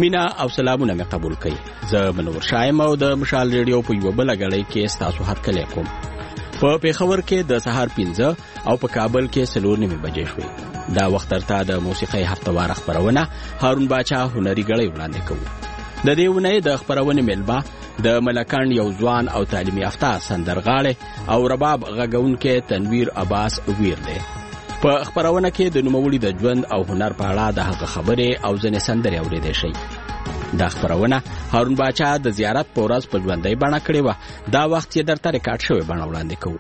مینا او سلامونه مې قبول کړئ. زه منور شایم او د مشال ریډیو په یو بل غړی کې تاسو هرکلی کوم. په پیښور کې د سهار 15 او په کابل کې 4:30 بجې شوې. دا وخت ترته د موسیقۍ هفتوار خبرونه هارون باچا هنري غړی وړاندې کوي. د دې ونې د خبرونه ملبا د ملکان یو ځوان او تعلیمي یافته سندرغاړي او رباب غږونکي تنویر عباس ویر دی. په خبرونه کې د نوموړي د ژوند او هنر په اړه د هغه خبرې او ځنې سندرې اورېدې شي. دا خبرونه هارون باچا د زیارت په ورځ په ژوندۍ بڼه کړې وه. دا وخت یې درته ریکارډ شوی بڼه وړاندې کوو.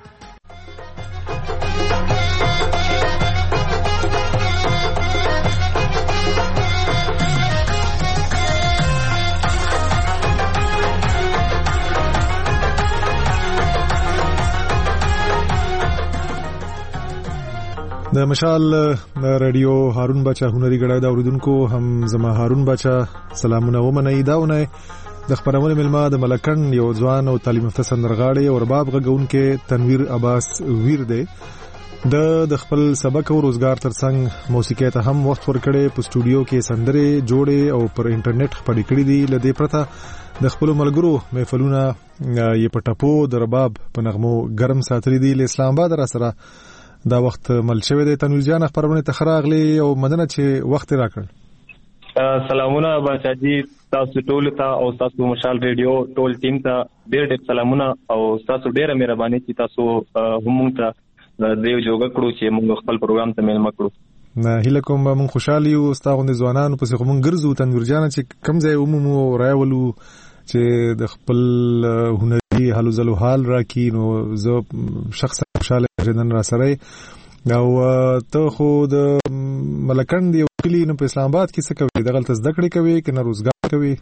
د مشال رادیو هارون باچا هنري غړای دا اوریدونکو هم زما هارون باچا سلامونه ومنئ. داونه د خبرونه ملما د ملکن یو ځوان او تعلیم یافته سندرغاړي او رباب غږونکي تنویر عباس ویر دی. د خپل سبق او روزګار ترڅنګ موسیقي ته هم وخت ورکړي. په سټوډیو کې سندرې جوړې او پر انټرنیټ خبرې کړې دي. لدې پرته د خپل ملګرو محفلونه یې په ټپو د رباب په نغمو ګرم ساتري دي. له اسلام آباد را سره دا وخت مل شوی دی. تنویر جان خبرونه ته خراغلی او مدنه چې وخت راکړ. سلامونه باچاجي تاسو ټول ته او تاسو مشال ریډیو ټول ټیم ته ډېر سلامونه او تاسو ډېر مهرباني چې تاسو هم ته دیو جوګه کړو چې موږ خپل پروګرام ته مېلمه کړو. نه هله کوم موږ خوشاله یو تاسو د ځوانانو په څیر موږ ګرځو. تنویر جان چې کم ځای عمومو راولو چې د خپل هنري حالو زلو حال راکې نو زه شخصا خوشاله ژوند را سره او ته خو د ملکن دی کلی نو په اسلام آباد کې څه کوي؟ دغلته زده کړې کوي که نه روزګار کوي؟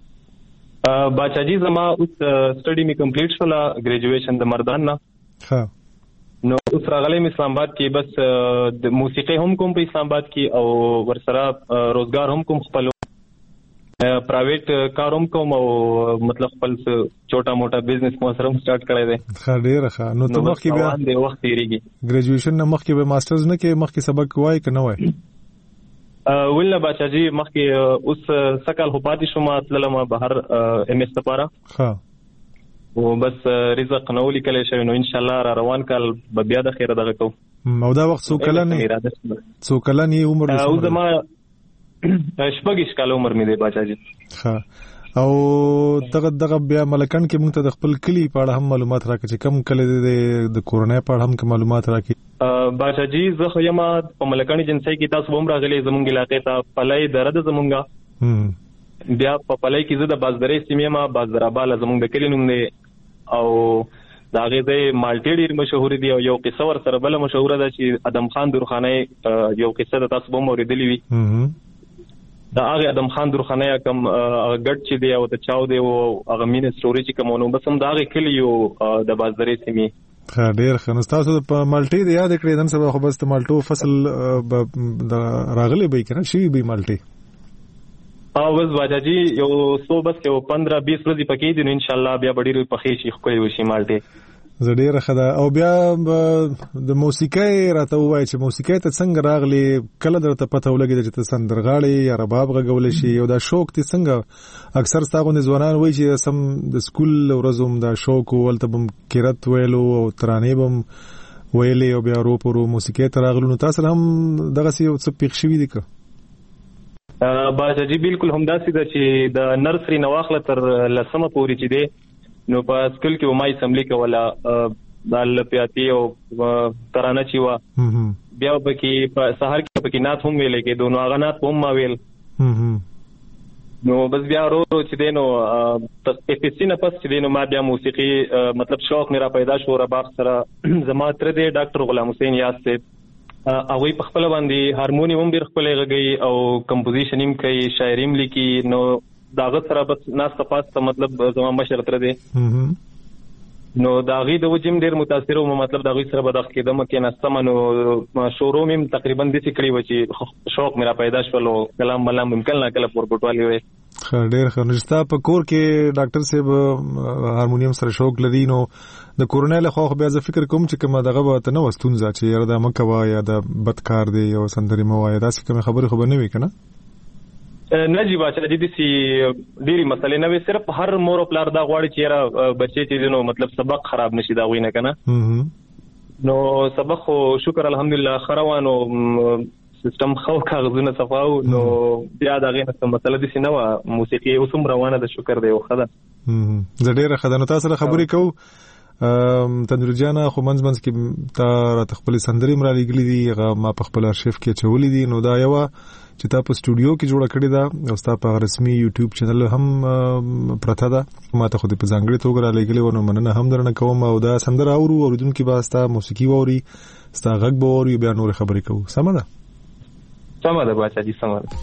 باچاجي زما اوس سټډي می کمپلیټ شولا ګریجویشن د مردان نه. ها نو اوس راغلی اسلام آباد کې بس د موسیقي هم کوم په اسلام آباد کې او ورسره روزګار هم کوم خپل پرایویټ کاروم کوم او مطلب خپل چھوٹا موٹا بزنس مو سره سٹارټ کړی دی. ډېر ښه. نو ته مخکې بیا د وخت تیریږي ګریجویشن نه مخکې به ماسترز نه کې مخکې سبق وای که نه وای؟ ولله باچاجي مخکې اوس سکل خو پاتې شوم تللم بهر ام اس لپاره. ها او بس رزق نو لیکل شوی نو ان شاء الله را روان کال به بیا د خیره دغه کو. او دا وخت څو کلن عمر او زما شپږ کال عمر مې دی باچاجي. ها او دغه بیا ملکان کې موږ ته د خپل کلی په اړه هم معلومات راکړي چې کم کلی د کورونای په اړه هم معلومات راکړي. باچاجي زه خو یم په ملکان جنسي کې تاسو هم راغلي زمونږ علاقې ته پلای درد زمونږه بیا په پلای کې زه د بازدرې سیمې ما بازدراباله زمونږ د کلی نوم دی او دا غي د مالټي ډیر مشهور دي او یو قصه ور سره بل مشهور ده چې ادم خان درخانه یو قصه د تاسو هم اوریدلې وي. دا هغه ادم خان درخانه کوم ګډ چې دی او ته چاو دی او هغه مين ستوري چې کومونو بس هم دا هغه کلی یو د بازدرې سیمې. ډیر ښه. نو تاسو په مالټي د یاد کړئ نن سبا خو بس د مالټو فصل راغلی به کنه شي به مالټي او بس باجاجي یو سو بس یو 15-20 ورځې پکې دي نو ان شاء الله بیا ډېر پخې شي خو کوي شي مالټي. زړه راخدا. او بیا د موسیقۍ راته وای چې موسیقۍ ته څنګه راغلی کله درته پته ولګی چې ته سندرغاړي یا رباب غږول شي او دا شوق ته څنګه اکثر تاسو نه ځوانان وای چې سم د سکول ورځوم دا شوق ولته بم کیرت ویلو او ترانه بم ویلې او بیا روپورو موسیقۍ ته راغلو نو تاسو هم دغه څه یو څه پیښ شوی دی که؟ باجاجي بالکل همداسې ده چې د نرسري نواخله تر لسمه پورې چې دی نو په سکول کې ومای سملی کوله د لپیاتی او ترانه چې وا بیا پکې په سحر کې پکې نات هم ویلې کې دوه هغه نات هم ما ویل نو بس بیا ورو چې دینو افسینه پس چې دینو ما بیا موسیقي مطلب شوق میرا پیدا شو رباب سره. زما تر دې ډاکټر غلام حسین یاس سے هغه په خپل باندې هارمونیم ډیر خپل غږی او کمپوزیشن هم کوي شاعري هم لیکي نو داغه سره بس ناس تاسو مطلب زما مشر تر دې نو داغي د وجم ډیر متاثر او مطلب داغي سره به د خدمت کې نستمنو شوروم هم تقریبا د سکړی و چې شوق میرا پیدا شول او کلام ملام ممکن نه کله پورټوالي وي. ډیر ښه. نشتا په کور کې ډاکټر صاحب هارمونیم سره شوق لري نو د کورونای له خو بیا ځ فکر کوم چې کومه دغه به ته نو وستونځه چې یاره د مکه وای یا د بدکار دی او سندري مو وای دا څه کوم خبره خو نه وي کنه. نه جی باچا جی دې سي ډېری مسلې نه وي، صرف هر مور او پلار دا غواړي چې را بچي چې نو مطلب سبق خراب نشي دا وینه کنه. نو سبق خو شکر الحمدلله خروانو سیستم خو کاغذونه صفاو نو بیا دا غینه څه مسله دي سينه موسیقي اوسم روانه ده شکر دی خو ده. زه ډېر خدانو تاسو سره خبرې کوم تنویر جانا خو منځ کې تا خپل سندري مرا لګلې دي هغه ما په خپل ارشیف کې چولې دي. نو دا یو چې تا په سټوډیو کې جوړه کړې ده او ستا په رسمي یوټیوب چینل هم پرته ده، ما ته خو دې په ځانګړي توګه را لګلې ونه مننه هم درنه کوم. او دا سندره اوریدونکو به ستا موسیقي ووري، ستا غږ به ووري، بیا نور خبرې کوو. سمه ده؟ سمه ده باچا جی سمه ده.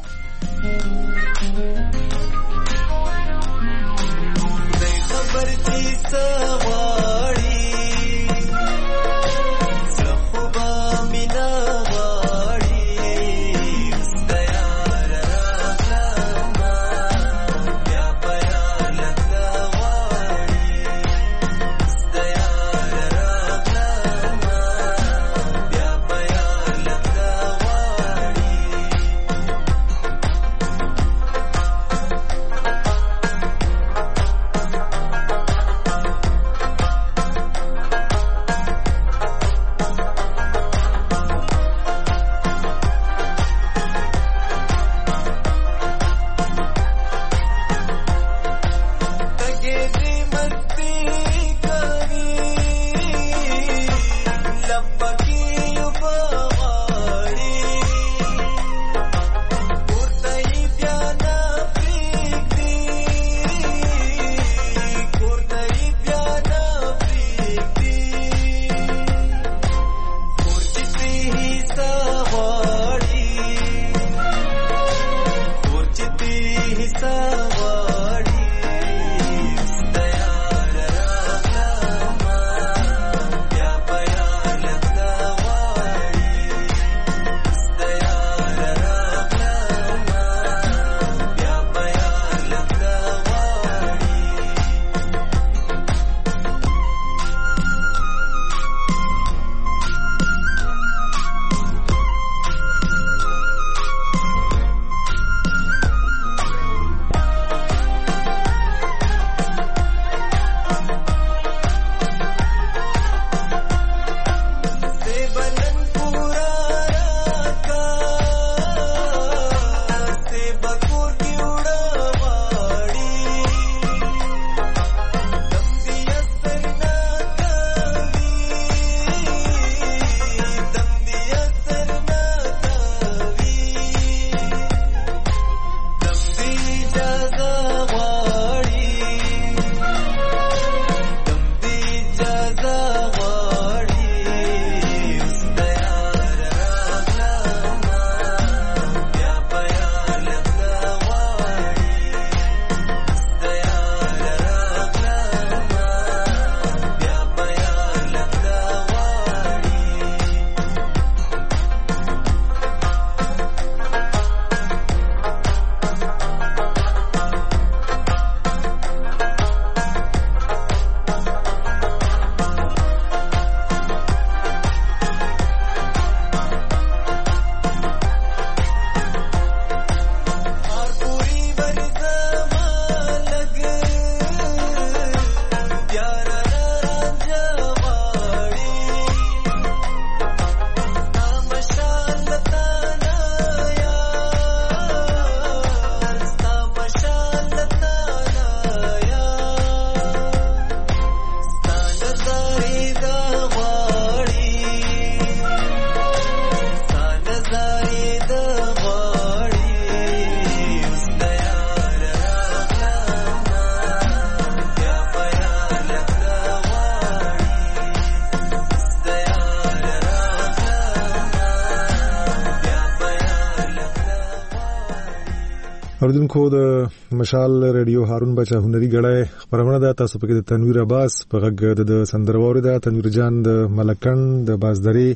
اوریدونکو د مشال ریډیو هارون بچا هنري غړای خبرونه ده. تاسو په کې د تنویر عباس په غږ د سندرواوري ده. تنویر جان د ملکن د بازدري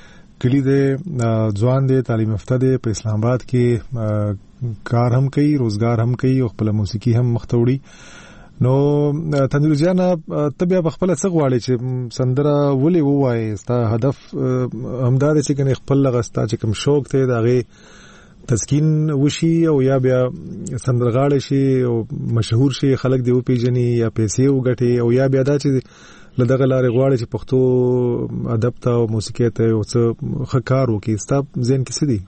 کلی دی، ځوان دی، تعلیم یافته دی، په اسلام آباد کې کار هم کوي، روزګار هم کوي او خپل موسیقي هم مختوړي. نو تنویر جان ته بیا خپل څه غواړي چې سندره ولې ووایي؟ ستا هدف همدا دی چې کنه خپل لغستا چې کوم شوق ته دغه تسکین وشي او یا بیا سندرغاړي شي او مشهور شي خلک دی او پیژني یا پیسې وګټي او یا بیا دا چې لدغه لارې غواړي چې پښتو ادب ته او موسیقي ته او څه خکار وکي ستاب زین کې سدي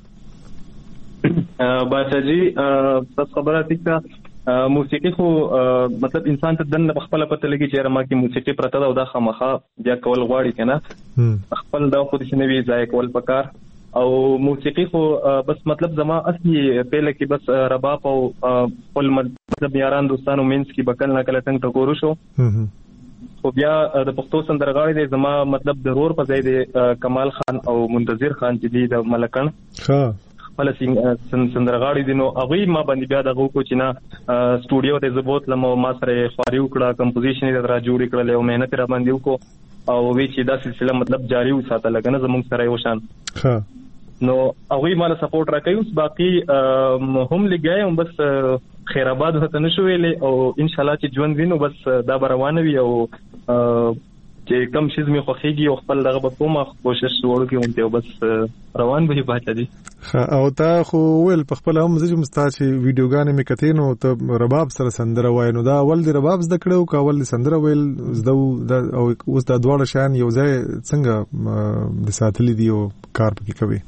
باچا جی تاسو خبره تکه موسیقي خو مطلب انسان ته دنه خپل پته لګي چې رما کې موسیقي پرته ده او دا خامخا بیا کول غواړي کنه خپل دا خو د شنوي ځای کول پکار او موسیقي خو بس مطلب زما اصلي پهله کې بس رباب او خپل مطلب یاران دوستانو مینس کې بکل نه کله څنګه ټکورو شو خو بیا د پښتو سندرغاړي د زما مطلب ضرور په ځای د کمال خان او منتظر خان چې دی د ملکن خپل سندرغاړي دي نو هغه ما باندې بیا دغه کو چې نه سټوډیو ته زبوت لمو ما سره خاري وکړه کمپوزیشن یې درا جوړ کړل او مهنت را باندې وکړو او وی چې دا سلسله مطلب جاری وساته لګنه زموږ سره یو شان نو هغه مال سپورټ راکوي اوس باقي هم لګای هم بس خیر آباد هته نشو ویلې او ان شاء الله چې ژوند وینو بس دا روانه وي او چې کم شیز می خوخيږي او خپل دغه په کومه کوشش وکړم ته بس روان به پاتې دي او تا خو ول په خپل هم زجم ستا چې ویډیوګانې می کتینو ته رباب سره سندره وای نو دا ول دی رباب زده کړو کا ول سندره ویل زده او اوس دا دواړه شان یو ځای څنګه د ساتلې دی او کار پکې کوي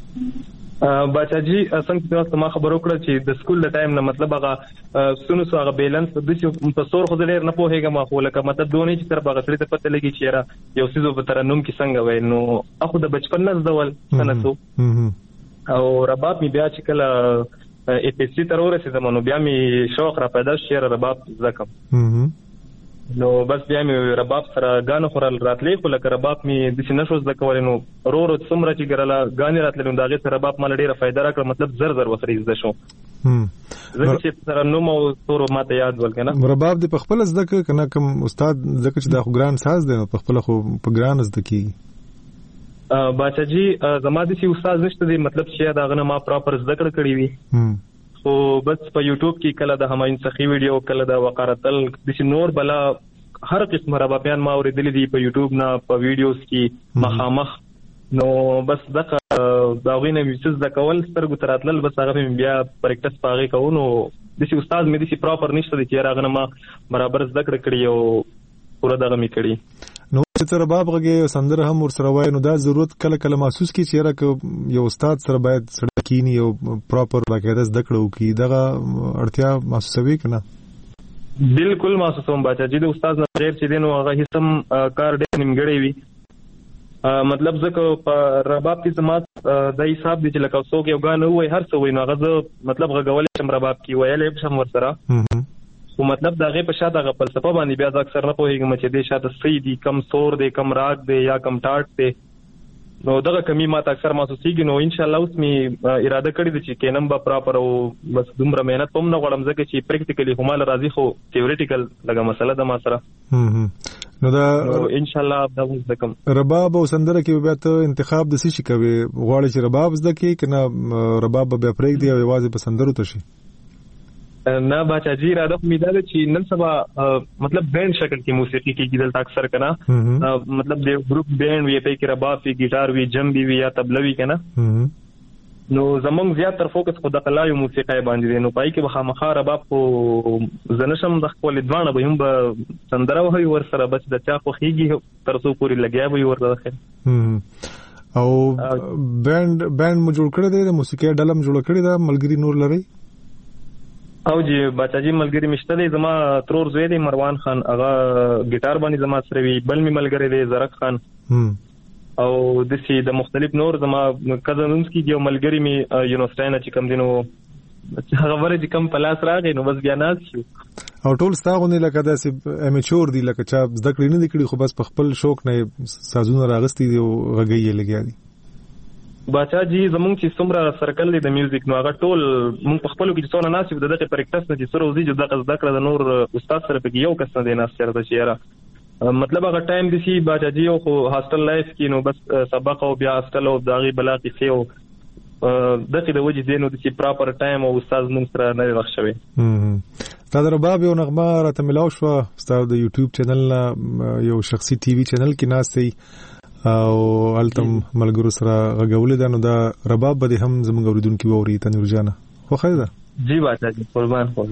باچا جی څنګه تاسو ما خبرو کړل چې د سکول د ټایم نه مطلب هغه سونو سو هغه بیلانس د دې په سور خو ډېر نه پوهیږم خو لکه مطلب دونې چې تر باغ سره ته پته لګي چې را یو سيزو په ترنم کې څنګه وای نو اخو د بچپن نه زدول سنسو او رباب می بیا چې کله اپیسی تر ورسېدم نو بیا می شوق را پیدا شي رباب زکم نو بس بیا می رباب سره غانو خورل راتلې خو لکه رباب می د نشو زده کول نو رو څومره چې ګرلا غانې راتلې نو داغه سره رباب مال ډیره فائدہ راکړه مطلب زر وخري زده شو زه چې سره نو مو تور ماته یاد ولکنه رباب د پخپل زده کنه کوم استاد زکه چې د ګران ساز دی نو پخپل خو په ګران زده کی باچا جی زما د سی استاد نشته دی مطلب چې دا غنه ما پراپر زده کړی وی خو بس په یوټیوب کې کله د هماین سخی ویډیو کله د وقارتل د نور بلا هر قسم ربابیان ما اوریدلې دي په یوټیوب نه په ویډیوز کې مخامخ نو بس دغه داغینه میسز د کول سترګو تراتل بس هغه بیا پریکټس پاغي کوو نو د سی استاد مې د سی پراپر نشته دي چې راغنه ما برابر زده کړی او پورا دغه می کړی نو چې رباب غږی سندره هم ور سره وای نو دا ضرورت کله کله محسوس کی چې راک یو استاد سره باید سره کینی او پراپر باقاعده زده کړو کی دغه اړتیا محسوسوي کنه بالکل محسوسوم باچا چې د استاد نه غیر چې دینو هغه هیڅم کار ډېر نیمګړی وي مطلب ځکه په رباب کې سمات د حساب دي چې لکه څوک یو غانه وای هر څه وای نو هغه مطلب غوول شم رباب کې ویلې شم ور سره خو مطلب دا غي په شاته غ فلسفه باندې بیا ځکه اکثر نه پوهیږم چې د شاته صحیح دي کم سور دي کم راګ دي یا کم ټاټ دي نو دغه کمی ماته اکثر محسوسيږي نو ان شاء الله اوس می اراده کړې ده چې کینم به پراپر او بس دومره مهنت هم نه غواړم ځکه چې پریکټیکلی همال راځي خو تیوریټیکل لګه مسله ده ما سره نو دا ان شاء الله دا وځم رباب او سندره کې بیا ته انتخاب د څه شي کوي غواړي چې رباب زده کې کنه رباب به پرېږ دی او یوازې په سندرو ته شي نه باچا جی اراده امیده ده چې نن سبا مطلب بینډ شکل کې موسیقي کې کېدل اکثر کنه مطلب د ګروپ بینډ وی په کې رباب وی ګیټار وی جمبي وی یا تبله وی کنه نو زمونږ زیات تر فوکس خو د قلایو موسیقي باندې دی نو پای کې بخامخا رباب خو زنشم د خپل ځوانه به هم به سندره وهي ور سره بچ د چا خو خيږي تر څو پوری لګیا وي ور داخل او بینډ مو جوړ کړی دی د موسیقي ډلم جوړ کړی دا ملګری نور لري او جی باچا جی ملګری مشته دی زما ترور زوی دی مروان خان هغه ګیټار باندې زما سره وی بل می ملګری دی زرق خان او د سی د مختلف نور زما کزنونس کی یو ملګری می یونیورسيټي نه چې کم دینو هغه ورې چې کم پلاس راغی نو بس بیا ناز شو او ټول ستاغونه لکه داسې امیچور دی لکه چا زده کړی نه دی کړی خو بس په خپل شوق نه سازونه راغستی دی او غږی لګیا دی باچا جی زمونږ چې څومره سرکل دی د میوزیک نو هغه ټول مونږ په خپل کې څونه ناسب دغه پریکټس نه چې سره وزي چې دغه زده کړه د نور استاد سره په یو کس نه دی ناس چرته چیرې مطلب هغه ټایم دی سی باچا جی او خو هاستل لایف کې نو بس سبق او بیا هاستل او داغي بلا کې سیو دغه د وجې دینو د چې پراپر ټایم او استاد مونږ سره نه وخت شوی دا رباب یو نغمه راته ملاو شو ستاسو د یوټیوب چینل یو شخصي ټي وي چینل کې ناس دی او التم ملګرو سره غږولې ده، نو دا رباب به هم زموږ اوریدونکي واوري. تنویر جانه خو خیر ده. جی بادشاہ جی قربان خو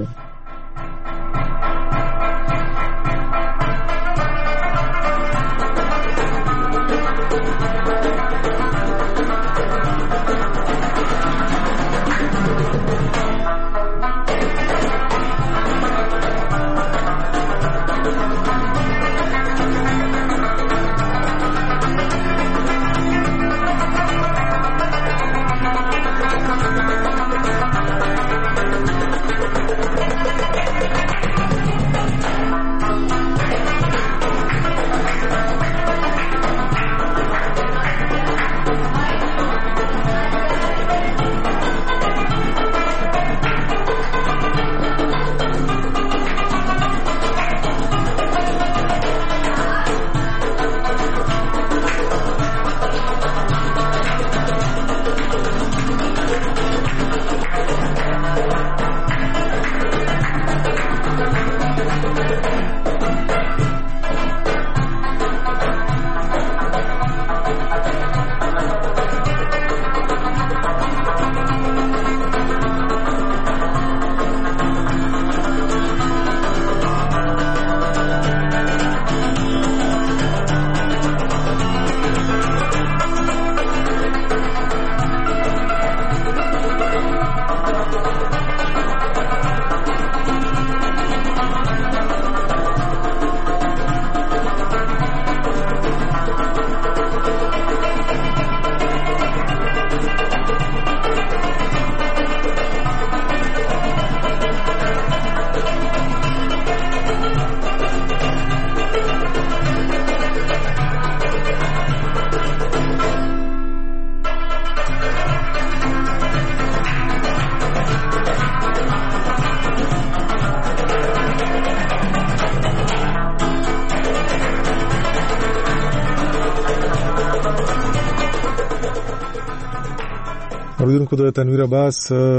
اوریدونکو د تنویر عباس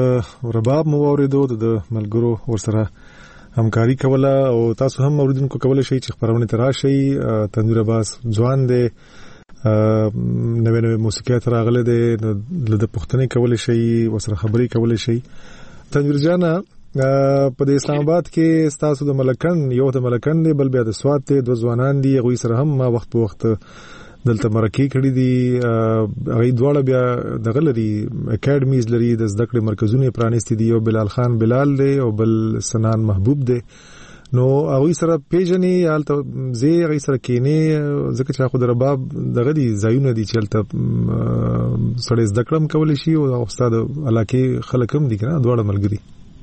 رباب مو اوریدو، د ملګرو ورسره همکاري کوله، او تاسو هم اوریدونکو کولای شئ چې خبرونه تراشي. تنویر عباس ځوان دی، نوې موسیقي تر راغله دی، د پښتنې کولای شئ، ورسره خبري کولای شئ. تنویر جانه په اسلام آباد کې تاسو د ملکن یو د ملکن دی، بل بیا د سواد ته دوه ځوانان دي، غوي سره هم ما وخت په وخت دلته مرکې کړې دي. هغه دواړه بیا د غلري اکیډمیز لري، د زده کړې مرکزونه پرانیستي دي، یو بلال خان بلال دی او بل سنان محبوب دی. نو هغه سره پیژنې حالت زی هغه سره کینې ځکه چې خو د رباب دغه دي ځایونه دي چې حالت سره زده کړم کولای شي، او استاد علاقه خلک هم دي کنه دواړه ملګري.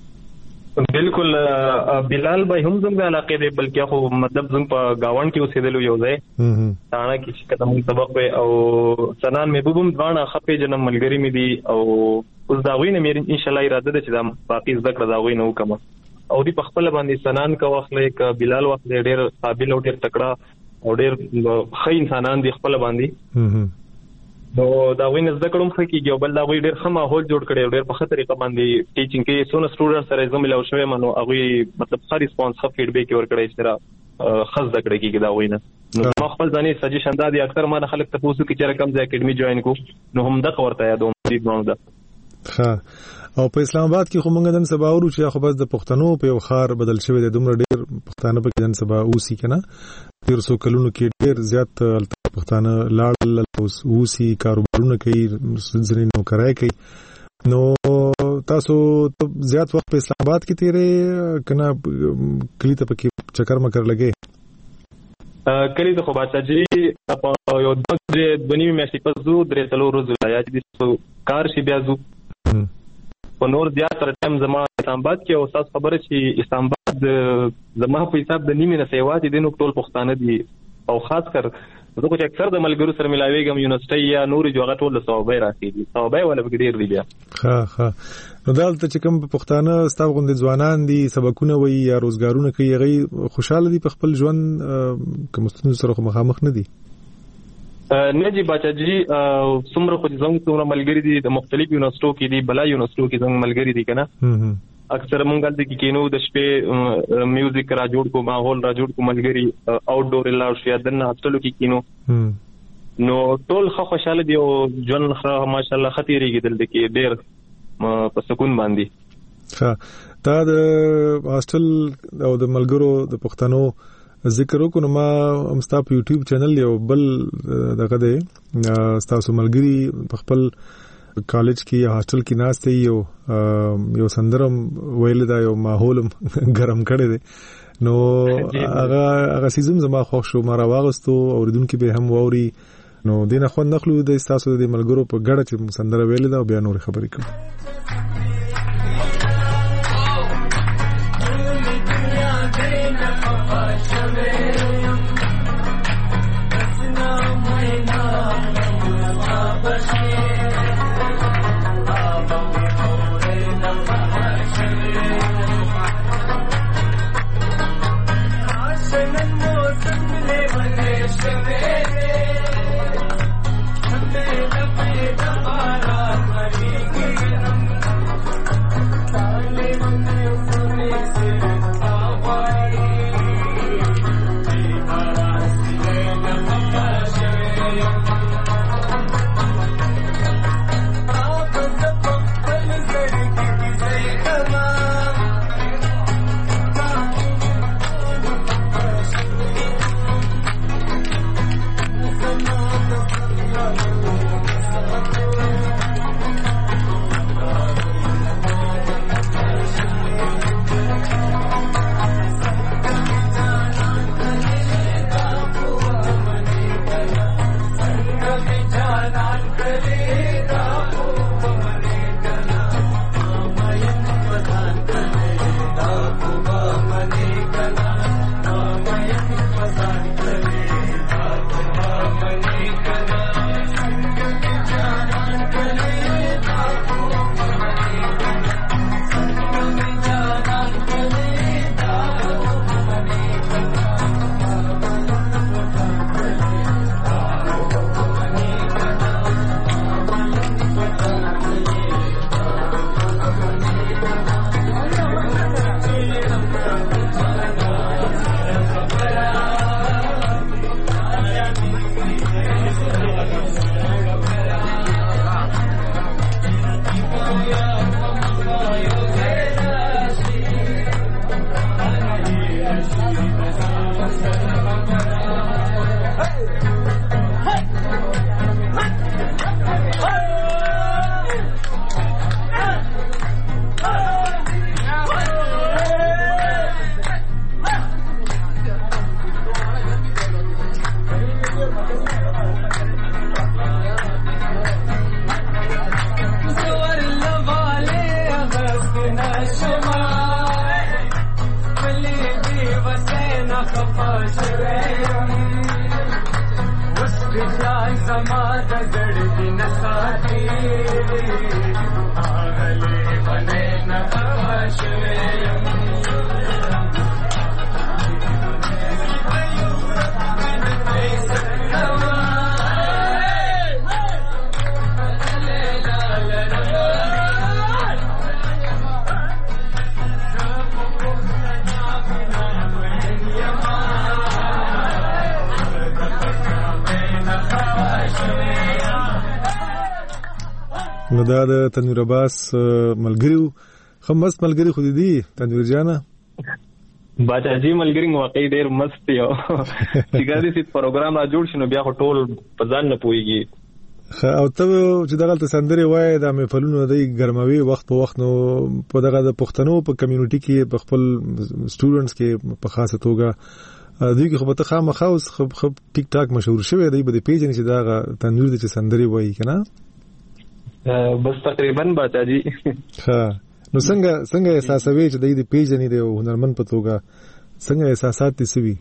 بالکل بلال بھائی هم زموږ علاقه دی، بلکې خو مطلب زموږ په گاوند کې اوسېدلو یو ځای تاڼه کې چې کله سبق وي، او سنان محبوب هم ځوانه خپې جنم ملګری مې دي، او اوس دا غوینه مې ان شاء الله اراده ده چې دا باقي زده کړه دا غوینه وکم، او دی په خپل باندې سنان کا واخلې ک بلال واخلې، ډېر قابل او ډېر تکړه او ډېر ښه انسانان دي خپل باندې. نو دا وینځ د کړم خکېږي، او بل دا وی ډېر ښه ماحول جوړ کړي، ډېر په خطرې په باندې ټیچینګ کې سونه سټوډنټ سره زموږ له شوي منو هغه مطلب ښه ریسپانس ښه فیډبیک ورکړي چې را خاص د کړي کې دا وینه. نو ما خپل ځانې سجیشن دا دي، اکثر ما خلک ته پوښتنه کوي چې کوم ځای اکیډمي جوائن کو، نو هم دا ورته یادوم دې باندې. ها او په اسلام آباد کې خو موږ نن سبا ورو چې خو بس د پښتنو په یو خار بدل شوی د دومره ډېر پښتانه په نن سبا اوسې کنه، ډېر څو کلونو کې ډېر زیات پښتانه لاړ اوسې کاروبارونه کوي، ځینې نوکرای کوي. نو تاسو زیات وخت په اسلام آباد کې تیرې کنه کلی ته پکې چکر مکر لګې؟ کلی ته خو بادشاہ جی یو دونی میاشتې پس زو درې څلور ورځې یا چې کار شي بیا زو په نور زیات تر ټایم زما اسلام آباد کې، او تاسو خبره چې اسلام آباد زما په حساب د نیمه نه سیوا دي، د نو ټول پښتانه دي، او خاص کر زه چې اکثر د ملګرو سره ملاویږم یونیورسيټي یا نورې جوړه ټول له صوبې راځي، صوبې ولا بګډیر دی بیا. ها نو دالته چې کوم پښتانه ستاسو غوندې ځوانان دي سبقونه وي یا روزګارونه کوي، هغه خوشاله دي په خپل ژوند کوم ستونزې سره مخامخ نه دي؟ نه جی بچا جی څومره خو زموږ څومره ملګری دي د مختلف یونیورسيټو کې دي، بلا یونیورسيټو کې زموږ ملګری دي کنه، اکثر مونږ دلته کې کینو د شپې میوزیک را جوړ کو، ماحول را جوړ کو، ملګری آوټ ډور لا شیا دنه هاستلو کې کینو. نو ټول خوشاله دي او جون ماشاءالله خطرېږي دلته کې ډېر په سکون باندې. ها دا د هاستل او د ملګرو د پښتنو ذکر وکړو. ما همستا په یوټیوب چینل یو بل دغه دی تاسو ملګری په خپل کالج کې یا هاستل کې ناشته یو سندرم ویل دا یو ماحول ګرم کړی دی. نو هغه سیزم زما خوښ شو، ما راوغستو اوریدونکو به هم ووري. نو دینه خو نخلو د تاسو د ملګرو په ګډه چې سندره ویل دا بیا نور خبرې کوم. نو دا د تنویر عباس ملګریو خمست ملګری خو دي تنویر جانا باچا جی ملګری واقعي ډیر مست یو چې ګاډي سي پروګرام را جوړ شنو بیا ټول په ځان نه پويږي. او ته چې دغه سندري وای د مفلونو د ګرموي وخت په وخت نو په دغه د پښتنو په کمیونټي کې په خپل سټوډنټس کې په خاصه توګه دوی کې خو په خامخا اوس خو ټیک ټاک مشهور شوی دی په پیج نه چې دا تنویر د سندري وای کنه بس تقریبا باچا جی. ها نو څنګه احساسوي چې د دې پیج نه دی هنرمن په توګه څنګه احساسات دي سوي؟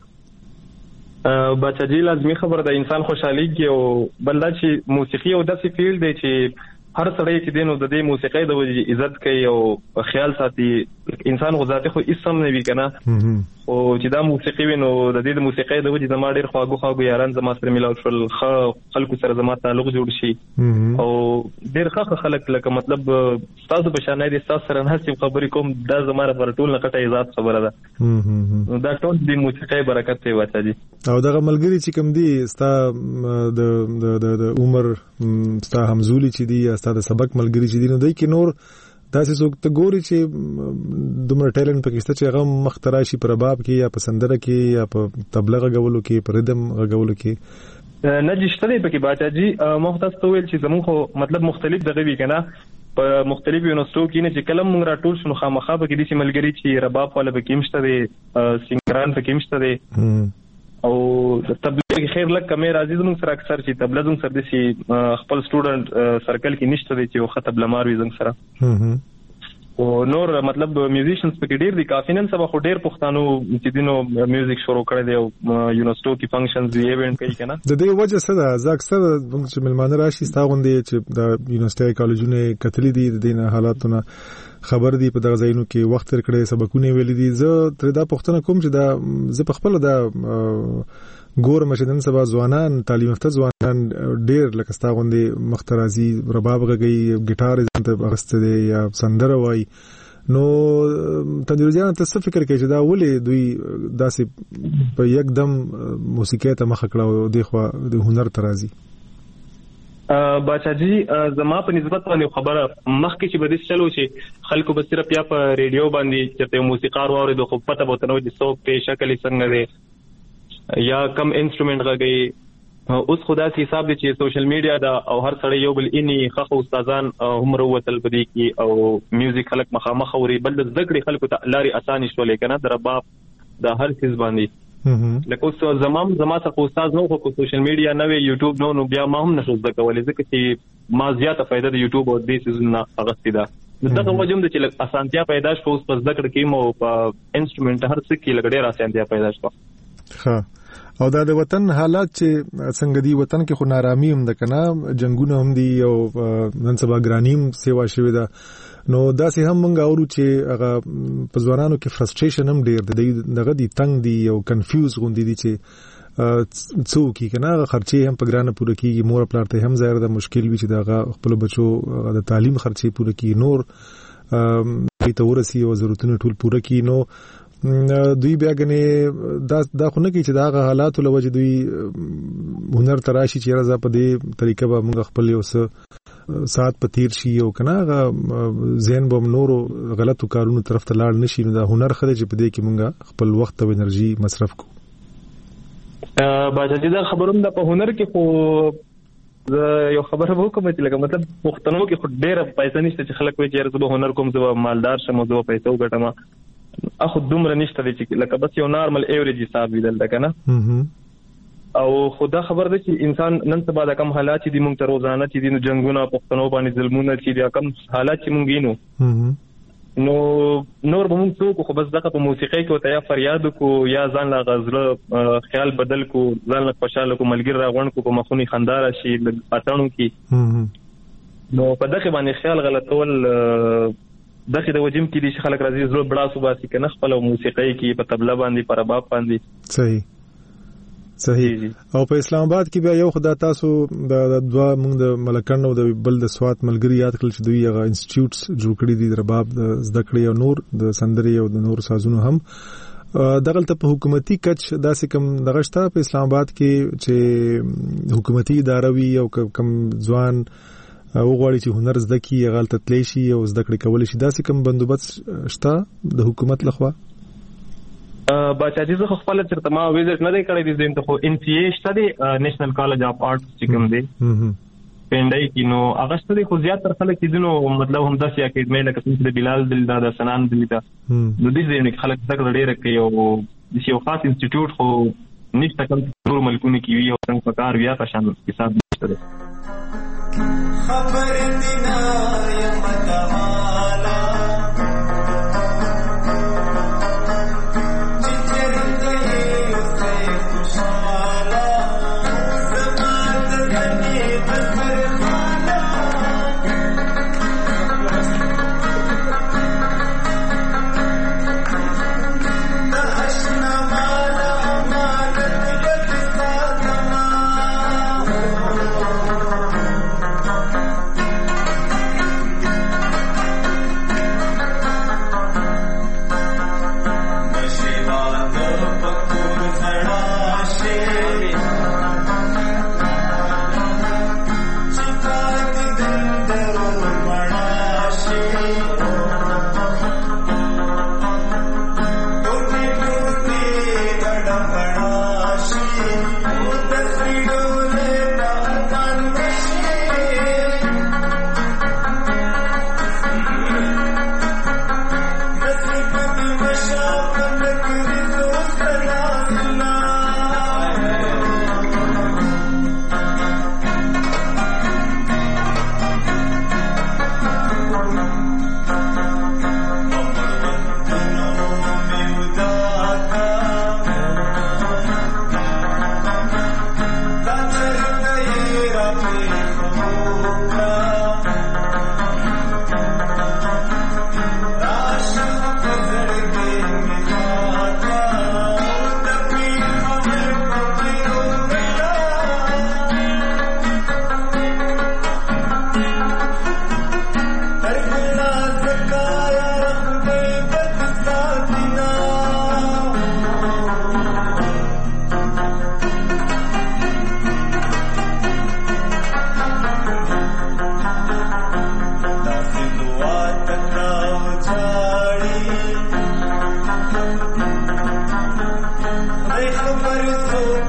باچا جی لازمي خبره ده انسان خوشحالي کې او بلدا چې موسیقي او داسې فیلډ دی چې هر سړی چې دینو د دې موسیقۍ د وجې عزت کوي او خیال ساتي. انسان غوځاته خو اسم نه وی کنه او چې دا موسیقي وینو د دې د موسیقۍ د وجې زما ډېر خواږه یاران زما سره ملاو شول، خلکو سره زما تعلق جوړ شي او ډېر ښه خلک لکه مطلب تاسو په شان دي تاسو سره نه سم خبرې کوم دا زما لپاره ټول نه کټه عزت خبره ده. دا ټول د موسیقۍ برکت دی واچا دي. او دغه ملګری چې کوم دي ستا د عمر ستا همزولي چې دي ستا د سبق ملګری چې دي نو دوی کې نور داسې څوک ته ګوري چې دومره ټیلنټ پکې شته چې هغه مخترع شي په رباب کې یا په سندره کې یا په تبله غږولو کې په ردم غږولو کې؟ نه جشته دی پکې باچا جی. مختص ته ویل چې زموږ خو مطلب مختلف دغه وی کنه په مختلف یونیورسيټو کې نه چې کلم موږ راټول شنو خامخا به کې دي چې ملګری چې رباب والا به کې مشته دي، سنگران به کې مشته دي او تبلیغ خیر لک کمه راځي زموږ سره اکثر چې تبلیغ زموږ سره د خپل سټوډنټ سرکل کې نشته دي چې وخت تبلیغ وي زموږ سره او نور مطلب میوزیشنز پکې ډیر دي کافي نن سبا خو ډیر پښتانو چې دینو میوزیک شروع کړی دی او یونیورسيټو کې فنکشنز دی ایونت کوي کنه. د دې وجه څه ده؟ زه اکثر چې ملمانه راشي ستا غوندې چې د یونیورسيټي کالجونه کتلې دي د دې حالاتونه خبر دي په دغه ځایونو کې وخت تر کړي سبقونه ویل دي. زه تر دا پښتنه کوم چې دا زه په خپل دا ګورم چې نن سبا ځوانان تعلیم یافته ځوانان ډیر لکه ستا غوندې مخترازي رباب غږی ګټار ته اغسته دي یا سندره وای. نو تدریس جان ته څه فکر کوي چې دا ولې دوی داسې په یکدم موسیقي ته مخ کړه او د خو د هنر ترازی؟ باچا جی زما په نسبت باندې خبره مخکې چې بدیس چلو چې خلکو به صرف یا په ریډیو باندې چې موسیقار واوري د خو پته بوته نو چې څوک په شکل څنګه دی یا کم انسټرومنت غږی. اوس خدا سي حساب دي چې سوشل میډیا دا او هر سړی یو بل اني خخ استادان هم وروتل بدی کی او میوزیک خلک مخامخ اوري بل د ذکر خلکو ته لاري اساني شولې کنه د رباب د هر چیز باندې لکه اوس زما څخه استاد نو خو سوشل میډیا نه وی یوټیوب نو بیا ما هم نشو زده کولای ځکه چې ما زیاته فائدہ د یوټیوب او د سيزونه اغستې ده. دغه وجم د چې اسانتیا پیدا شو اوس په ذکر کې مو په انسټرومنت هر څه کې لګډه اسانتیا پیدا شو. ها او دا د وطن حالات چې څنګه دی وطن کې خو نارامي هم ده کنه جنگونه هم دي او نن سبا ګرانیم سیوا شوی ده نو داسې هم مونږ اورو چې هغه په ځوانانو کې فرستریشن هم ډیر دی دغه دی تنگ دی او کنفیوز غوندي دي چې څوک کنه خرچې هم په ګرانه پوره کیږي مور پلار ته هم ظاهر ده مشکل وي چې دغه خپل بچو د تعلیم خرچې پوره کیږي نور ته ورسي او ضرورتونه ټول پوره کیږي. نو دوی بیا غني دا خو نه کی چې دا حالات له وجه دوی هنر تراشي چې راځه په دې طریقه به موږ خپل یو څه سات په تیر شي او کنه ذهن به نور غلطو کارونو طرف ته لاړ نشي. نو دا هنر خله چې په دې کې موږ خپل وخت او انرژي مصرف کو. باید دا خبروم د په هنر کې خو یو خبره وکم چې لکه مطلب پښتنو کې خو ډېر پیسې نشته چې خلک وایي چې زه هنر کوم زه مالدار شم زه پیسې وګټم اخو دومره نشته چې لکه بس یو نارمل ایوریج حساب ویل ده کنه او خدا خبر ده چې انسان نن سبا د کم حالات دي مونږ ته روزانه چې دي جنگونه پښتنو باندې ظلمونه چې دي کم حالات چې مونږ وینو نو نور به مونږ څوک خو بس دغه په موسیقۍ کې وته یا فریاد کو یا ځان لا غزله خیال بدل کو ځان لا خوشاله کو ملګری راغون کو په مخونی خندار شي اتانو کې نو په دغه باندې خیال غلطول دغه د وجم کې دي چې خلک راځي زړه بڑا صوباسي کنه خپل موسیقۍ کې په تبله باندې پر رباب باندې صحیح او په اسلام آباد کې بیا یو خدای تاسو د دوا موږ د ملکن او د بل د سوات ملګری یاد کړل چې دوی هغه انسټیټیوټس جوړ کړی دي د رباب د زده کړې او نور د سندري او د نور سازونو هم دغلته په حکومتي کچ داسې کم دغشته په اسلام آباد کې چې حکومتي اداره وي او کم ځوان او غواړي چې هنر زده کی غلط تللی شي او زده کړې کول شي داسې کوم بندوبست شته د حکومت لخوا؟ باچا جی زه خپل چرته ما ویزټ نه دی کړی دي زم ته خو ان سی ای شته دی نېشنل کالج اف آرټس چې کوم دی پندای کې نو هغه شته دی خو زیات تر خلک چې نو مطلب هم داسې اکیډمي لکه څنګه بلال دلدا د سنان دلدا نو دې ځینې خلک ذکر ډېر کوي او د یو خاص انسټیټیوټ خو نشته کوم نور ملکونه کې وی او څنګه کار بیا په شان حساب نشته دی خبر دینا یا متوالا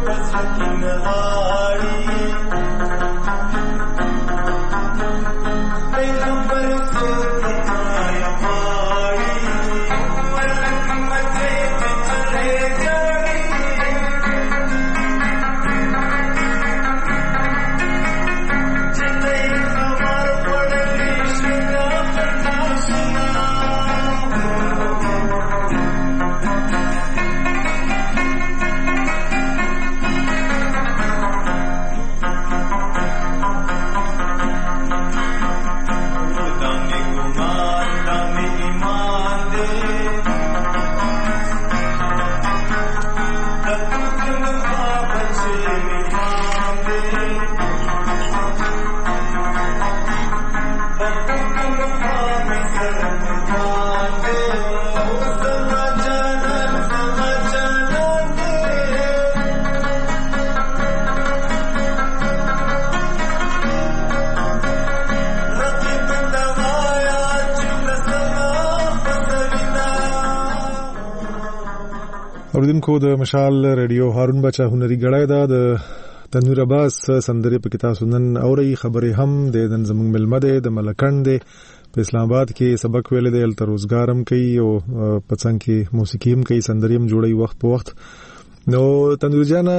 اوریدونکو د مشال ریډیو هارون بچا هنري غړای دا د تنویر عباس سندري په کتاب سنن اوري خبرې هم د زمنګ ملمده د ملکند په اسلام آباد کې سبق ویل دی تل روزګارم کوي او پڅنګ کې موسیقي هم کوي سندري هم جوړي وخت په وخت نو تنویر جان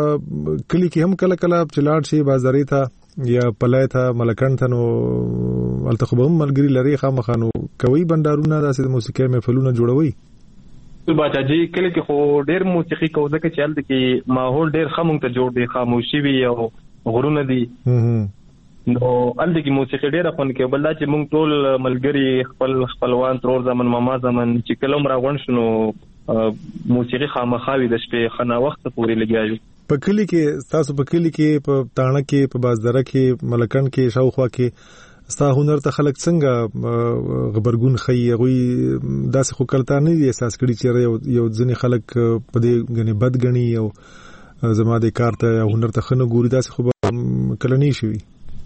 کلی کې هم کله کله چلاړ شي بازاري ته یا پلای ته ملکند ته نو التخبهم ملګری لري خامخانو کوي بندارونه د موسیقي محفلونه جوړوي باچا جی کله کې خو ډېر موسیقي کوو ځکه چې هلته کې ماحول ډېر ښه مونږ ته جوړ دی خاموشي وي او غرونه دي نو هلته کې موسیقي ډېره خوند کوي بل دا چې مونږ ټول ملګري خپلوان ترور زمن ماما زمن چې کله هم راغونډ شو نو موسیقي خامخا وي د شپې ښه ناوخته پورې لګیا یو په کلي کې تاسو په کلي کې په تاڼه کې په بازدره کې ملکند کې شاوخوا کې ستا هنر ته خلک څنګه غبرګون خي غوي داسې خو کلتا نه دي احساس کړي چې یو ځنې خلک په دې غني بد غني او زما د کار ته هنر ته خنه ګوري داسې خو کله نه شي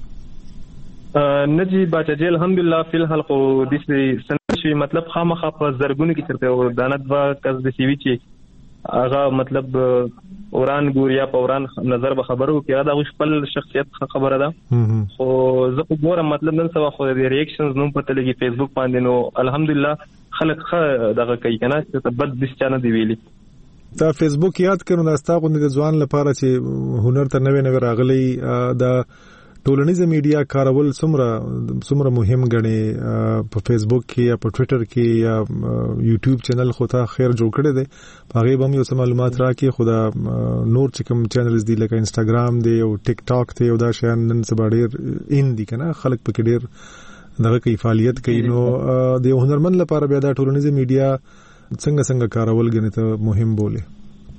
نجی باچا جی الحمدلله فی الحال خو د سن شي مطلب خامخا په زرګونو کې چرته دانت وا کس د سی وی چې هغه مطلب اوران ګوریا په اوران نظر به خبرو کې دا خپل شخصیت خبره ده خو زه په ګورم مطلب نن سبا خو د ریاکشنز نوم پته لګي فیسبوک باندې نو الحمدلله خلک دغه کوي کنه چې بد دس چانه دی ویلي دا فیسبوک یاد کړو دا ستا غوندې د ځوان لپاره چې هنر ته نوې راغلي دا ټولنیزه میډیا کارول څومره مهم غني په فیسبوک کې یا په ټوئیټر کې یا یوټیوب چینل خو ته خیر جوړ کړی دی هغه به هم یو څه معلومات راکړي خدا نور چې کوم چینلز دي لکه انستګرام دی او ټیک ټاک دی او دا شیان نن سبا ډېر ان دي کنه خلک پکې ډېر دغه کوي فعالیت کوي نو د هنرمند لپاره بیا دا ټولنیزه میډیا څنګه کارول غني ته مهم بوله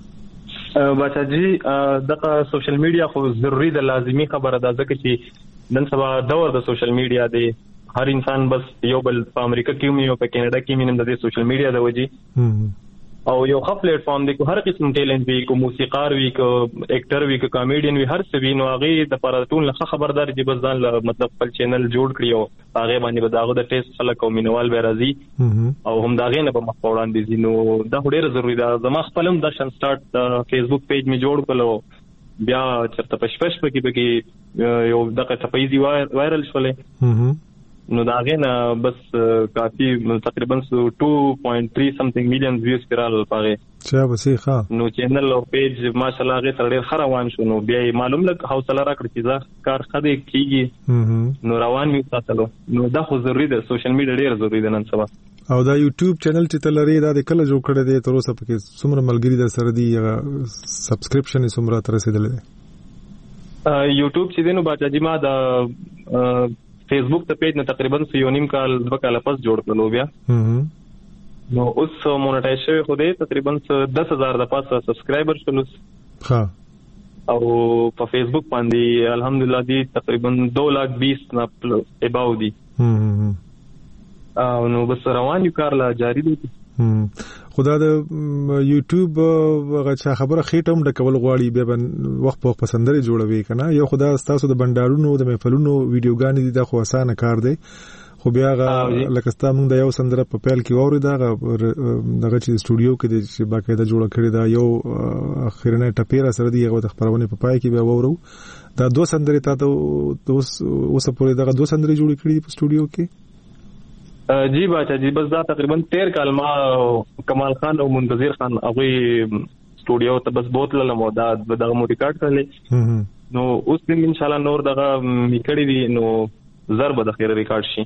باچا جی دغه سوشل میډیا خو ضروری ده لازمی خبره ده ځکه چې نن سبا دور د سوشل میډیا دی هر انسان بس یو بل په امریکا کې یو په کینیډا کې مینم د سوشل میډیا د وجې او یو ښه پلیټ فارم دی کو هر قسم ټیلنټ وي کو موسیقار وي کو اکټر وي کو کامیډین وي هر څه وي نو هغه د پراتون لخوا خبردار چې بس ځان مطلب خپل چینل جوړ کړی او هغه باندې به داغه د ټیسټ خلک او مینوال به راځي او هم داغه نه په مخ وړاندې دي نو دا ډېر ضروری ده زما خپلم د شن سٹارټ فیسبوک پیج می جوړ کړو بیا چرته پښپش پکې یو دغه تپایزي وایرل شولې نو دا غنه بس کافي تقریبا 2.3 something million views کړل پاره چا بسې ښه نو چینل او پیج ماشاءالله غي تر ډېر روان شو نو بیا معلوم لګ حوصله راکړی چې ځا کار خدای کیږي نو روان می ساتلو نو دا خو ضروری ده سوشل میډیا ډېر ضروری ده نن سبا او دا یوټیوب چینل چې تلری دا د کله جوړ کړی دی تر اوسه پکې څومره ملګری در سره دی سبسکرپشن څومره تر رسیدلی دی یوټیوب چې دینو باچا جی ما دا فیسبوک ته پیج نه تقریبا 2 کال 2 کال پس جوړ کړلو بیا نو اوس مونټایز شوی خو دې تقریبا 10,000 د پاسه سبسکرایبر شول ها او په فیسبوک باندې الحمدلله دی تقریبا 220 نه اباو دی او نو بس روان یو کار لا جاری دی خدا د یوټیوب غچا خبره خېټم د کول غواړي به وخت په پسندري جوړوي کنه یو خدا تاسو د بندارونو د محفلونو ویډیوګانې دي د خو اسانه کار دی خو بیا لکه ستا موږ د یو سندره په پیل کې واورېده دغه چې سټوډیو کې چې باقاعده جوړه کړې ده یو اخرنۍ ټپې را سره دي هغه د خپرونې په پای کې بیا واورو دا 2 سندرې تا ته اوسه پورې دغه 2 سندرې جوړې کړې په سټوډیو کې جی باچا جی بس دا تقریبا 13 کال ما کمال خان او منتظر خان هغه سټوډیو ته بس بوتل لمو دا دغه مو ریکارډ کړل نو اوس دې ان شاء الله نور دغه میکړې دي نو ضرب د خیر ریکارډ شي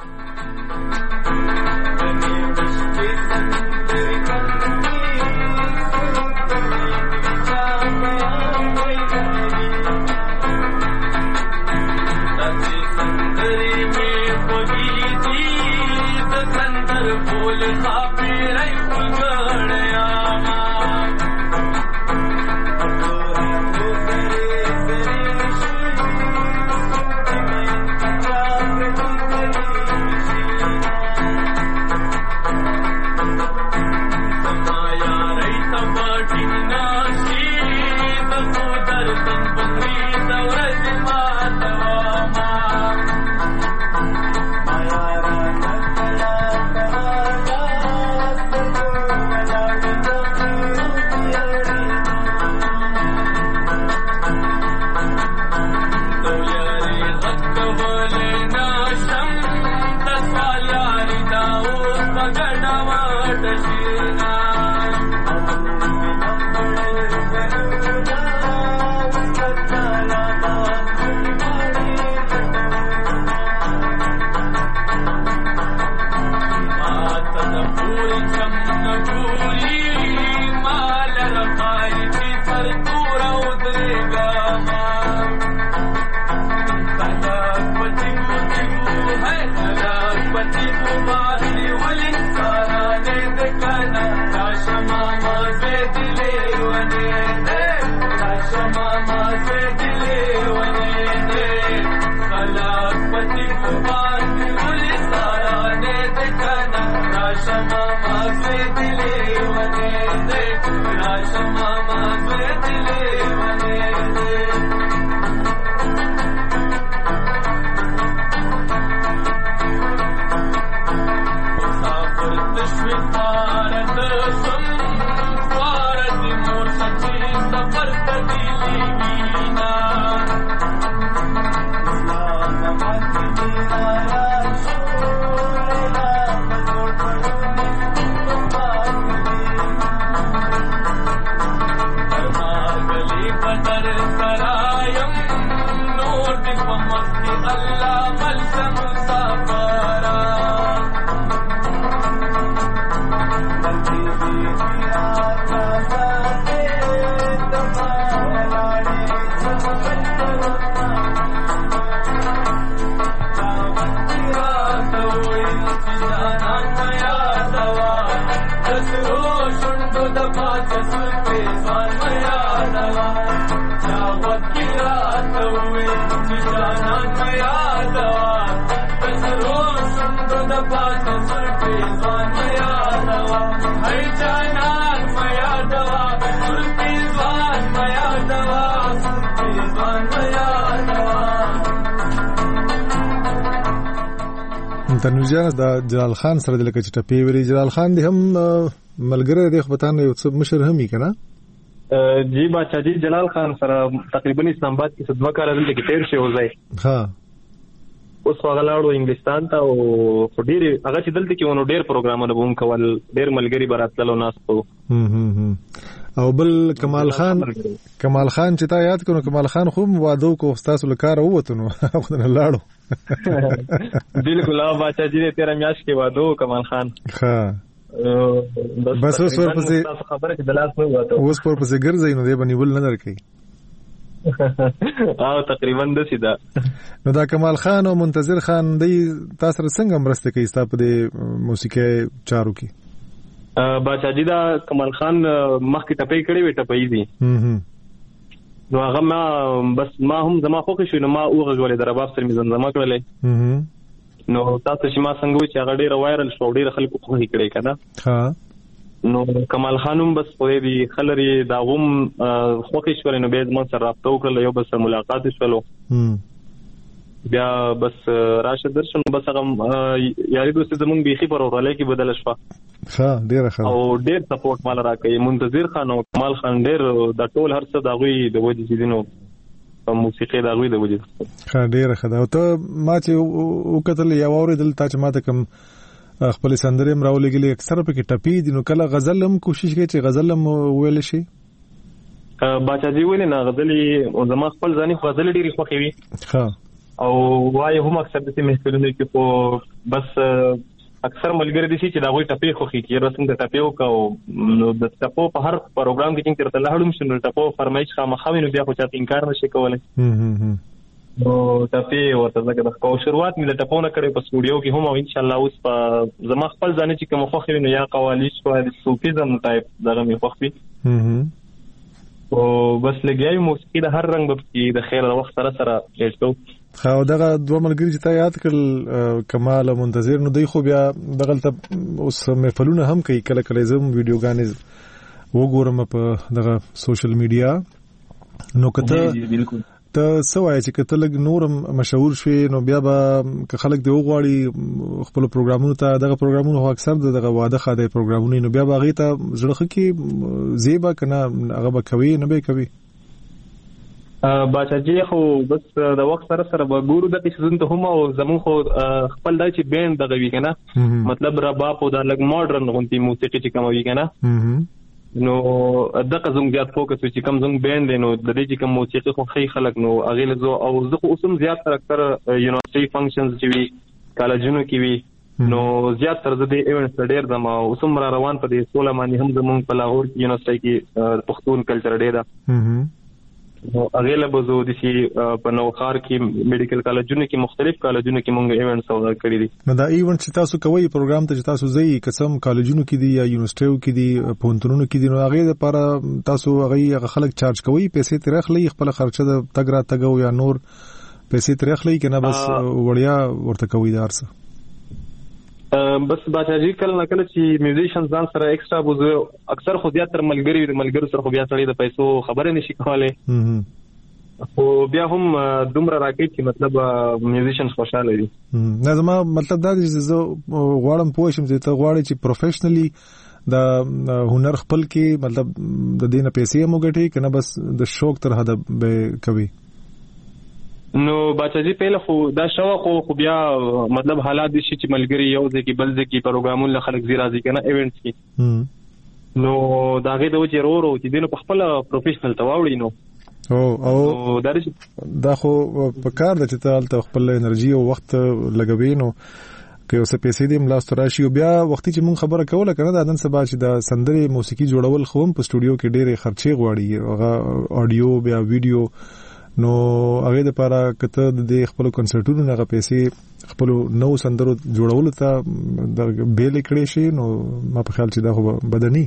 تنوجان دا جلال خان سره د لکه چې ټپی ویلي جلال خان دی هم ملګری دی خو پتان یو څه مشر هم یې کنه جی باچا جی جلال خان سره تقریبا اسلام آباد کې 2 کال دلته کې تیر شو ځای ها اوس هغه لاړو انګلستان ته او ډېر هغه چې دلته کې ونو ډېر پروګرامونه بوم کول ډېر ملګری براتلو ناس په او بل کمال خان چې تا یاد کړو کمال خان خو وادو کو استاد لکار وته نو خدای لاړو بالکل او باچا جی نے 13 میاش کې وادو کمال خان ها بس اوس ورپسې خبره کې دلاس نه وته اوس ورپسې ګرځي نو دی باندې ول نه درکې او تقریبا د سیدا نو دا کمال خان او منتظر خان دی تاسو څنګه مرسته کوي تاسو په موسیقي چارو کې باچا جی دا کمال خان مخکې ټپې کړې وې ټپې دي نو هغه ما بس ما هم زما خوښ شو نو ما اوغه غوړې درباب سره مې زما کړلې نو تاسو چې ما څنګه وی چې هغه ډېر وایرل شو ډېر خلکو خوښ کړي کنه ها نو کمال خانم بس په دې خلري دا غوم خوښ شو نو به زما سره رابطه وکړل یو بس ملاقات شولو بیا بس راشد درشن بس هغه یاري دوست زمونږ بيخي پر ورولای کې بدل شو ها ډیر ښه او ډیر سپورټ مال راکړي منتظر خان او کمال خان ډیر د ټول هر څه د غوي د وجې دینو موسیقي د غوي د وجې ښه ډیر ښه دا ته ما چې وکتل یا اوریدل تا چې ما ته کوم خپل سندره مراولګلې اکثر په کې ټپی دي نو کله غزل هم کوشش کوي چې غزل هم ویل شي باچا جی ویل نه غزلې او زما خپل ځاني غزل ډیری خوښي وي ها او وای هم اکثر د محفلونو کې په بس اکثر ملګری دي چې دا غوي ټپي خوخي کې رسم د ټپيو کا او د ټپو په هر پروګرام کې چې ترته لاړم شنو ټپو فرمایش خامخاوینو بیا خو چاته انکار نشي کولای نو ټپي ورته ځکه د کو شروعات مې د ټپو نه کړې په سټوډیو کې هم او ان شاء الله اوس په زما خپل ځان چې کوم خوخي نو یا قوالیش او د صوفیزم ټایپ دغه مې خوخي او بس لګیای موسیقي د هر رنګ په د خیر وخت سره هېڅو خو دغه دوه ملګری چې تا یاد کړل کمال منتظر نو دی خو بیا دغه ته اوس محفلونه هم کوي کله کله زم ویډیوګانې وګورم په دغه سوشل میډیا نو کته ته سوای چې کته لګ نورم مشهور شوی نو بیا به خلک دی وغواړي خپل پروګرامونو ته دغه پروګرامونو هو اکثر دغه واده خاده پروګرامونه نو بیا به غي ته زړه کې زیبا کنه هغه به کوي نه به کوي باچا جی خو بس د وخت سره به ګورو د سيزون ته هم او زمون خو خپل دای چې بینډ دغه وی کنه مطلب رباب او د لګ ماډرن غونتی موسیقي چې کوم وی کنه نو دغه زوم زیات فوکس چې کوم زوم بینډ نو د دې چې کوم موسیقي خو خې خلک نو اغه له او زه خو اوسم زیات تر اکثر یونیورسيټي فنکشنز چې وی کالجونو کې وی نو زیات تر د ایونټس ډېر دما اوسم را روان په دې 16 باندې هم زمون په لاهور یونیورسيټي کې پښتون کلچر ډېر ده نو اغه له بزو د شي په نوخار کې میډیکل کالجونو کې مختلف کالجونو کې مونږ ایونټس او کړی دي نو دا ایونټ چې تاسو کوي پروګرام ته چې تاسو ځي قسم کالجونو کې دي یا یونیورسيټیو کې دي پونتونو کې دي نو هغه لپاره تاسو هغه خلک چارج کوي پیسې ترخلي خپل خرچه د تګ را تګو یا نور پیسې ترخلي کنه بس وړیا ورته کوي دارسه بس باچا جی کله نکله چې میوزیشن ځان سره ایکسترا بوزو اکثر خو زیات تر ملګری سره خو بیا سړی د پیسو خبره نشي کولای خو بیا هم دومره راکې چې مطلب میوزیشن خوشاله دي نه زما مطلب دا چې زه غواړم پوه شم چې ته غواړې چې پروفیشنلی د هنر خپل کې مطلب د دینه پیسې مو ګټي کنه بس د شوق تر حد به کوي نو باچا جی پهله خو دا شوق خو بیا مطلب حالات دي چې ملګری یو ځکه بل ځکه پروګرامونه خلک زی راځي کنه ایونټس کې نو دا غي د وجه ورو چې دینه په خپل پروفیشنل تواوړي نو او دا خو په کار د چې ته خپل انرژي او وخت لګوي نو که اوسه پیسې دې ملاست راشي او بیا وختي چې مون خبره کوله کنه دا نن سبا چې د سندري موسیقي جوړول خو په سټوډیو کې ډېرې خرچې غواړي هغه اډیو بیا ویډیو نو هغه د لپاره کته د خپل کنسرټونو نه پیسې خپل نو سندرو جوړول ته د بیل کړي شي نو ما په خیال چې دا خو بدني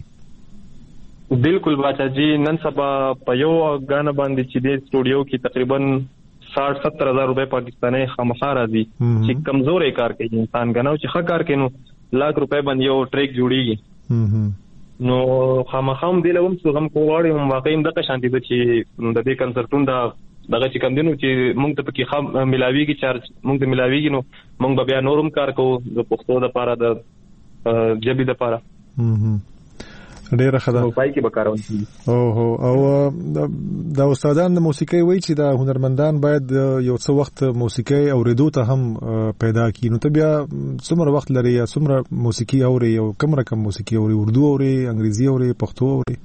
بالکل باچا جی نن سبا په یو غانا باندې چې د سټوډیو کې تقریبا 60-70 هزار روپے پاکستاني خامخا راځي چې کمزورې کار کوي انسان غناو چې ښه کار کوي نو लाख روپے باندې یو ټریک جوړیږي نو خامخا هم دلوم څو هم کوواړي هم واقعي دغه شانتي د چې د دې کنسرټونو دغه چې کم دینو چې مونږ ته پکې خام ملاويږي چارج مونږ ته ملاويږي نو مونږ بیا نورم کار کوو د پښتو د لپاره د جبي د لپاره ډیره خدا په پای کې وکړو او د استادان د موسیقي وایي چې د هنرمندان باید یو څه وخت موسیقي اوریدو ته هم پیدا کړي نو ته بیا څومره وخت لري یا څومره موسیقي اوري او کوم رقم موسیقي اوري اردو اوري انګریزي اوري پښتو اوري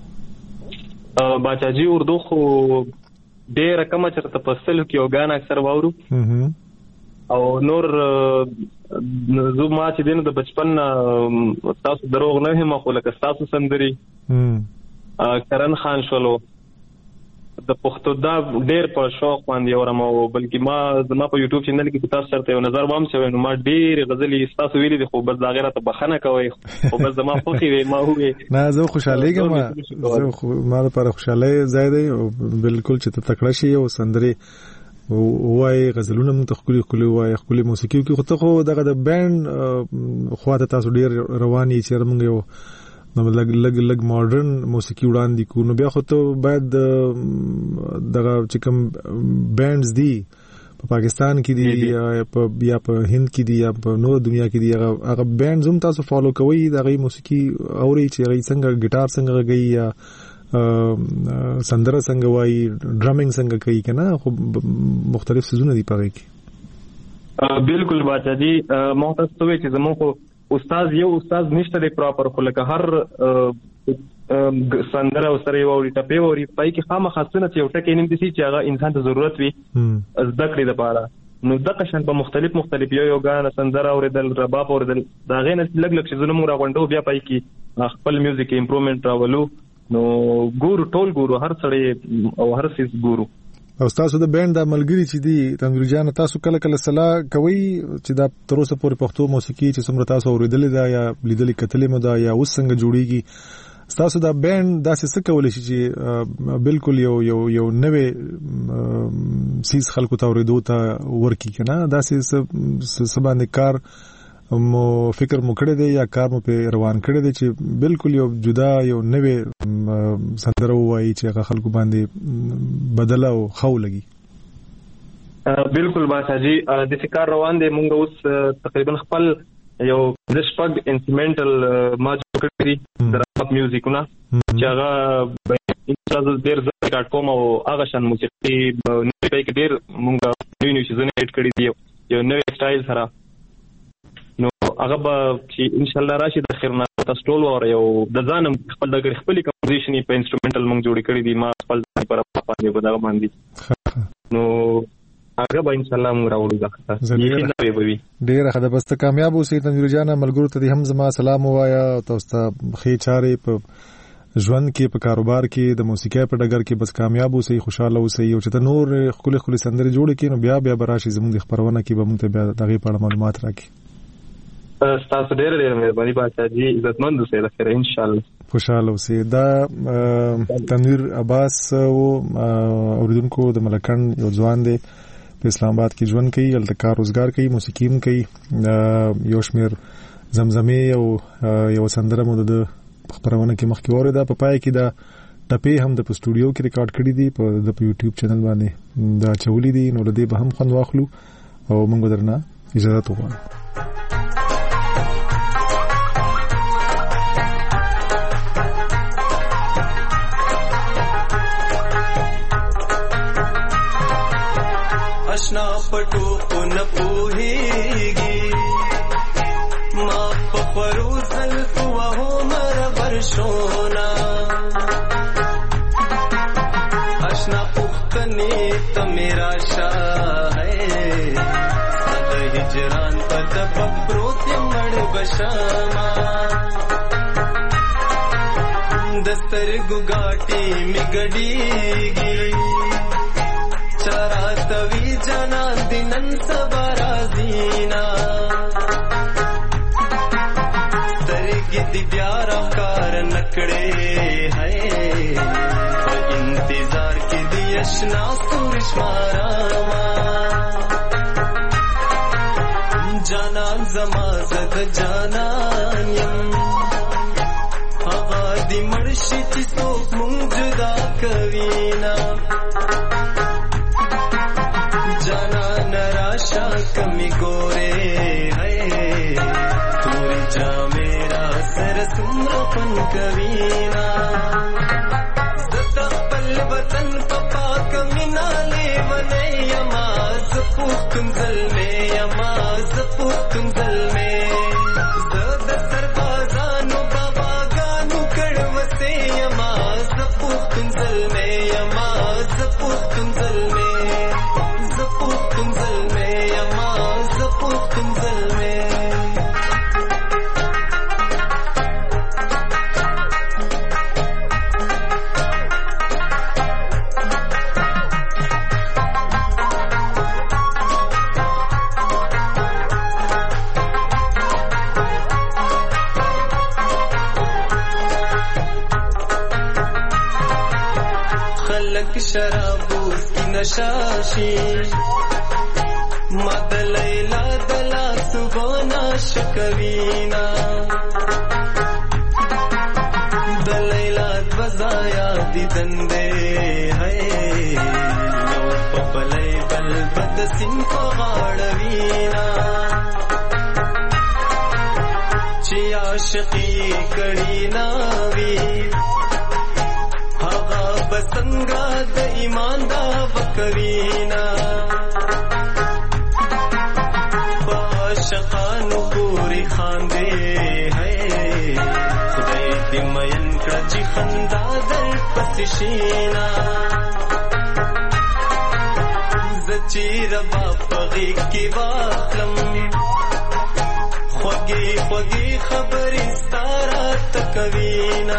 باچا جی اردو خو ډېر کم چرته پسلو کې اوګان اکثر واورو او نور زو ما چې دینه د بچپن تاسو دروغ نه هم خو لکه تاسو سندري کرن خان شولو د پښتو دا ډېر په شوق باندې اورم او بلکې ما زما په یوټیوب چینل کې تاسو سره یو نظر وام شوی نو ما ډېر غزلې تاسو ویلي دي خو بس دا غیرت بخنه کوي خو بس زما خوخي وي ما هوې نه زه خوشاله یم ما لپاره خوشاله زیاده او بالکل چې ته تکړه شې او سندري وای غزلونه متخکلي خپل وای خپل موسیقي کې خو ته خو دغه د بینډ خواته تاسو ډېر رواني چې موږ یو نو لګ ماډرن موسیقي وړاندې کو نو بیا خو ته باید دغه چې کوم بینډز دي په پاکستان کې دي یا په هند کې دي یا په نور دنیا کې دي هغه بینډز هم تاسو فالو کوئ د هغې موسیقي اورئ چې هغې څنګه ګیټار څنګه غږوي یا سندره څنګه وایي ډرمینګ څنګه کوي که نه خو مختلف څیزونه دي په هغې کې بالکل باچا جي محترم ته وایي چې زموږ خو استاد نشته دی پراپر خو لکه هر سندره او سره ووري ټپې ووري پای کې خامخا څه نه چې یو ټکی نیم دي چې هغه انسان ته ضرورت وي زده کړې دپاره نو دغه شان په مختلف یو ګانا سندره اورېدل رباب اورېدل د هغې نه لږ څیزونه موږ راغونډو بیا پای کې خپل میوزیک کې امپرومنټ راولو نو ټول ګورو هر سړی او هر څیز ګورو. او تاسو د بینډ د ملګری چې دي تنویر جان تاسو کله صلاح کوي چې دا تر اوسه پورې پښتو موسیقي چې څومره تاسو اورېدلې ده یا لیدلې کتلې مو ده یا اوس څنګه جوړیږي تاسو دا بینډ داسې څه کولی شي چې بالکل یو نوې سیز خلکو ته اورېدو ته ورکړي که نه داسې څه باندې کار مو فکر مو کړی دی یا کار مو پې روان کړی دی چې بالکل یو جدا یو نوې سندره ووایي چې هغه خلکو باندې بدله او ښه ولګي؟ بالکل باچا جي داسې کار روان دی مونږ اوس تقریبا خپل یو شپږ انسټرومنټل ما جوړ کړي دي د راب میوزیکونه چې هغه انشاءالله ډېر زه ریکارډ کوم او هغه شان موسیقي نوی پای کې ډېر مونږ نوي څیزونه ایډ کړي دي یو نوی سټایل سره نو هغه به چې انشاءالله راشي د خیر نه تاسو ټول واورئ او د ځان خپل د خپلې کمپوزیشن په انسټرومنټل مونږ جوړې کړي دي ما خپل پر باندې په دغه باندې نو هغه به انشاءالله موږ راوړو ډېره ښه ده بس ته کامیاب اوسئ تنویر جانه ملګرو ته دې هم زما سلام ووایه تاسو ته ښې چارې په ژوند کې په کاروبار کې د موسیقۍ په ډګر کې بس کامیاب اوسئ خوشحاله اوسئ او چې ته نور ښکلې سندرې جوړې کړي نو بیا به راشي زموږ د خپرونه کې به موږ ته بیا د هغې په اړه معلومات راکړي. ستاسو ډېره مهرباني باچا جي عزتمند اوسئ د خیر انشاءالله خوشحاله اوسئ. دا تنویر عباس اوریدونکو د ملکند یو ځوان دی په اسلام آباد کې ژوند کوي هلته کار روزګار کوي موسیقي هم کوي یو شمېر زمزمې او یو سندره مو د خپرونه کې مخکې واورېده په پای کې دا ټپې هم د په سټوډیو کې ریکارډ کړي دي د په یوټیوب چینل باندې دا اچولي دي نو له دې به هم خوند واخلو او موږ به درنه اجازت وغواړو. اشنا پټو کو نه پوهیږي ما په پروزل کو عمر ورشونا اشنا پختنی ته میرا شاه ہے صد هجران پد پروت مړ بشما دستر ګاټي میګډیږي چراتوی جنان دینن سبرازینا سترګې دی بیا راکار نکړې ہے په انتظار کې دی اشنا سورش ماراما جانان زما زد جانان یم هغه دی مرشي چې څوک مونږ جدا کوینا کمی گورے ہے توری جا میرا سر سمرپن کوینا زدہ پل وطن پپا کمینا لے ونے یماز پوختم ظلمے یماز پوختم ظلمے زدہ سربازانو بابا گانو کڑوستے یماز پوختم ظلمے یماز پوختم ظلمے خلق شرابوس کی نشاشی مد لیلا دلا سبونا شکوینا دلیلا دوزایا دی دندے ہے یو پپلی بل بد سین په غاړه وینا چې عاشقي کړي ناوي هغه بسنګا د ایمان دا وکوینا عاشقانو پوری خاندې ہے خدای دې مین کړه چې خندا در پسې شینا زچې ربا پغې کې واخلم خوږې خوږې خبرې ستاره تکوینا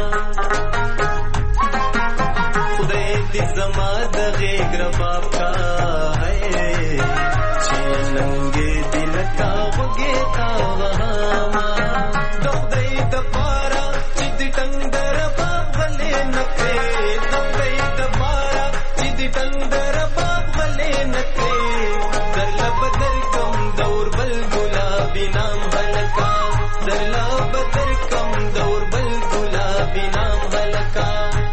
خدای دې زما د غېږ رباب کا ہے چې ننګې دل کا وږې تا وهاما د خدای د پاره چې دې ټنګر باب غلې نکړې د خدای د پاره چې دې ټنګر باب غلې نکړې درله بدل کم دور بل ګلابي نام هلکا درله بدل کم دور بل ګلابي نام هلکا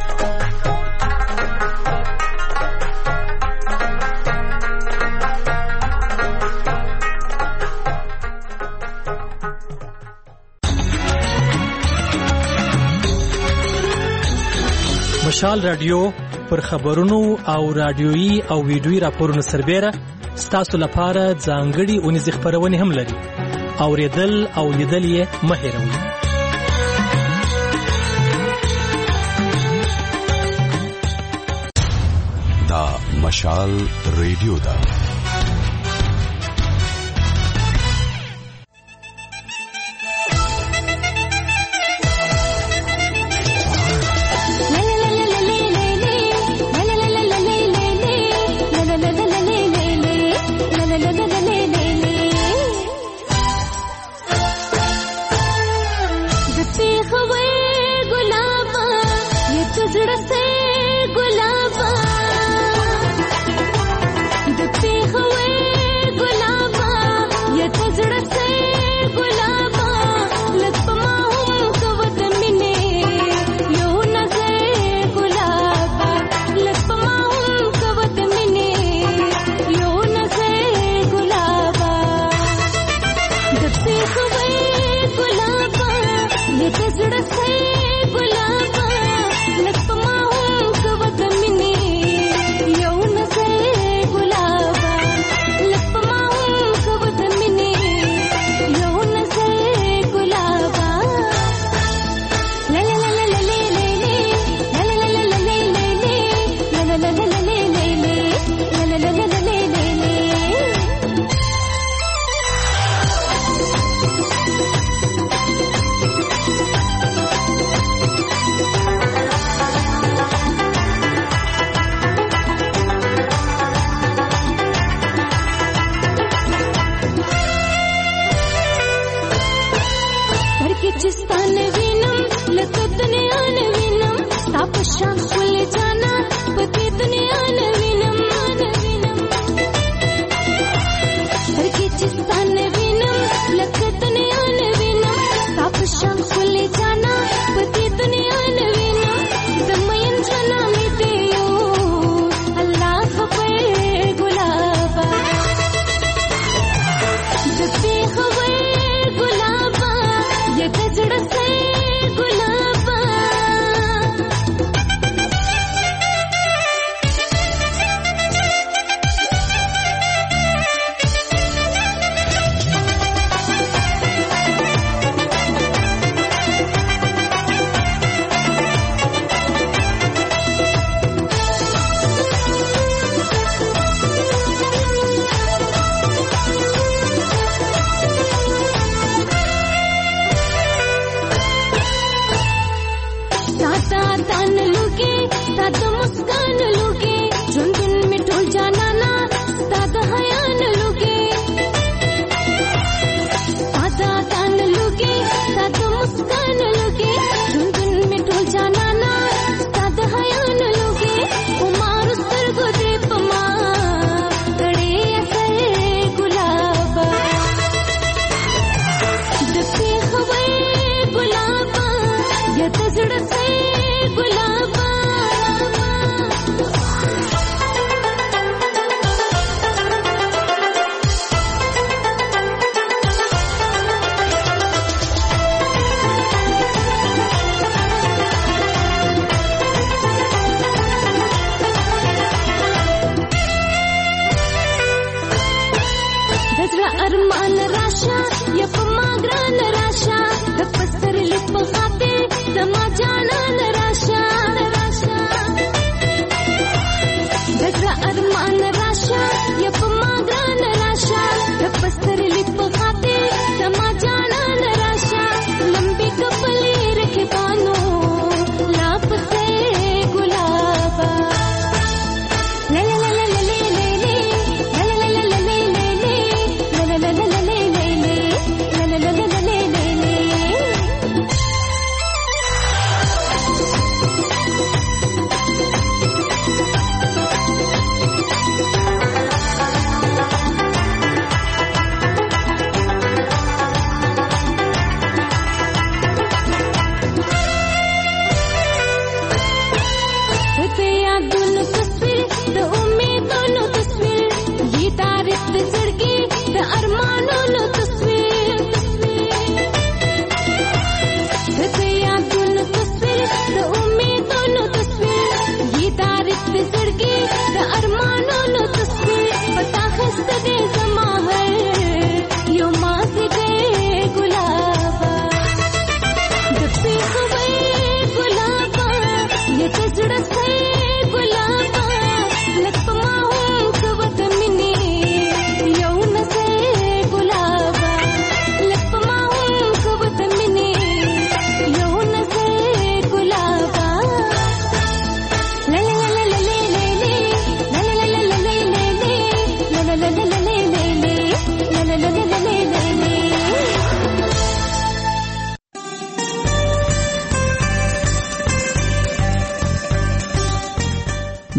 مشال رادیو پر خبرونو او رادیويي او ویډیويي راپورونو سربېره ستاسو لپاره ځانګړي اونیزې خپرونې هم لري. اوریدل او لیدل یې مه هېروئ. دا مشال ریډیو ده.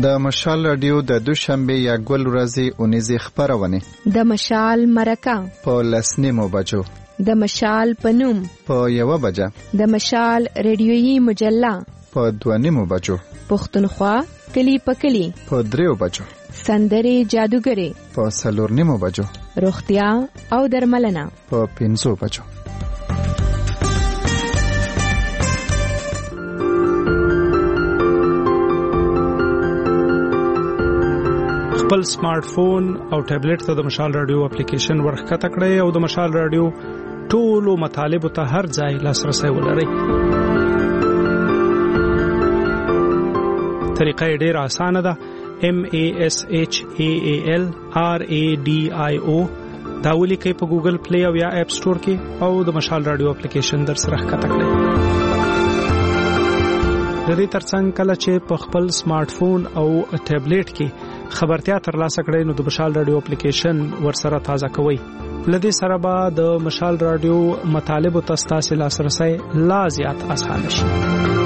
د مشال رادیو د دوشنبه یا ګل ورځې اونیزه خبرونه د مشال مرکه په 10:00 بجو د مشال پنوم په 1 بجه د مشال ریډیویي مجله په 2:30 بجو پښتونخوا کلی په کلی په 3 بجو سندري جادوګري په 4:30 بجو روغتیا او درملنه په 5 بجو. خپل سمارټ فون او ټابلیټ ته د مشال رادیو اپلیکیشن ورخکته کړئ او د مشال رادیو ټولو مطالبه ته هر ځای لاسرسي ولرئ. طریقه ډېره اسانه ده. MASHAAL RADIO دا ولیکئ په ګوګل پلی او یا اپ سٹور کې او د مشال رادیو اپلیکیشن در سره ښکته کړئ. د دې ترڅنګ کله چې په خپل سمارټ فون او ټابلیټ کې خبرتیا ترلاسه کړئ نو د مشال رادیو اپلیکیشن ورسره تازه کوئ. لدې سره به د مشال رادیو مطالب او تاسو لاسرسي لا زیات اسانه شي.